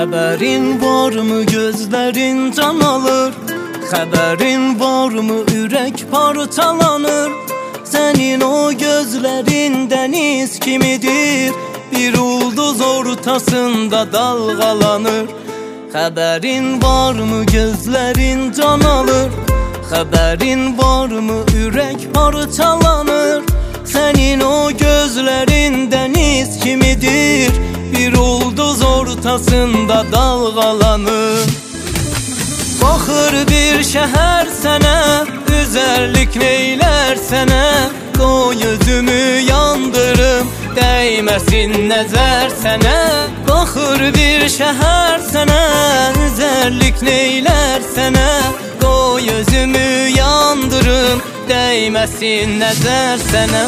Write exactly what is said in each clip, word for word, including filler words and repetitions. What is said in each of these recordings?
Xəbərin varmı gözlərin can alır, xəbərin varmı ürək parçalanır. Sənin o gözlərin dəniz kimidir, bir ulduz ortasında dalğalanır. Xəbərin varmı gözlərin can alır, xəbərin varmı ürək parçalanır. Sənin o gözlərin dəniz kimidir, bir ulduz ortasında dalğalanır. Baxır bir şəhər sənə, üzərlik neylər sənə. Qoy özümü yandırım, dəyməsin nəzər sənə. Baxır bir şəhər sənə, üzərlik neylər sənə. Qoy özümü yandırım, dəyməsin nəzər sənə.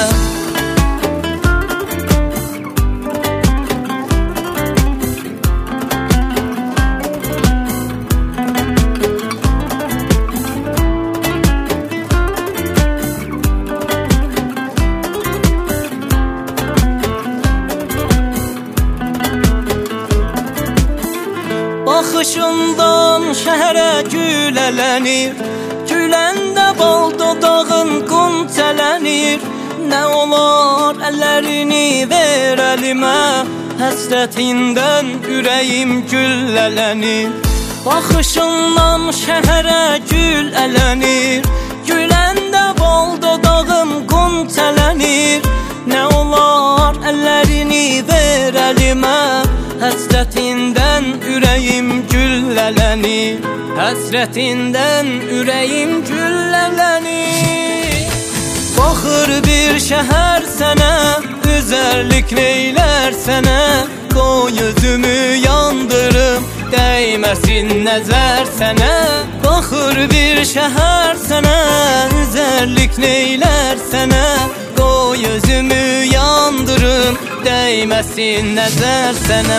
Baxışından şəhərə gülələnir, güləndə bal dodağın qunçələnir. Nə olar əllərini ver əlimə, həsrətindən ürəyim güllələnir. Baxışından şəhərə gülələnir, güləndə bal dodağım qunçələnir. Nə olar əllərini ver əlimə, həsrətindən ürəyim güllələnir. Həsrətindən ürəyim güllələnir. Baxır bir şəhər sənə, üzərlik neylər sənə. Qoy özümü yandırım, dəyməsin nəzər sənə. Baxır bir şəhər sənə, üzərlik neylər sənə. Qoy özümü yandırım, dəyməsin nəzər sənə.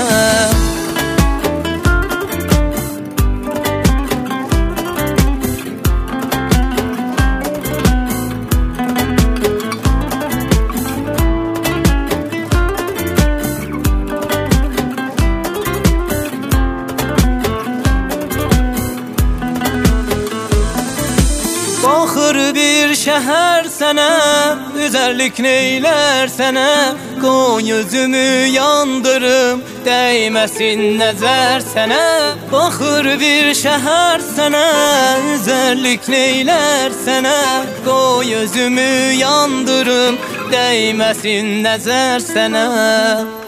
Baxır bir şəhər sənə, üzərlik neylər sənə. Qoy özümü yandırım, dəyməsin nəzər sənə. Baxır bir şəhər sənə, üzərlik neylər sənə. Qoy özümü yandırım, dəyməsin nəzər sənə.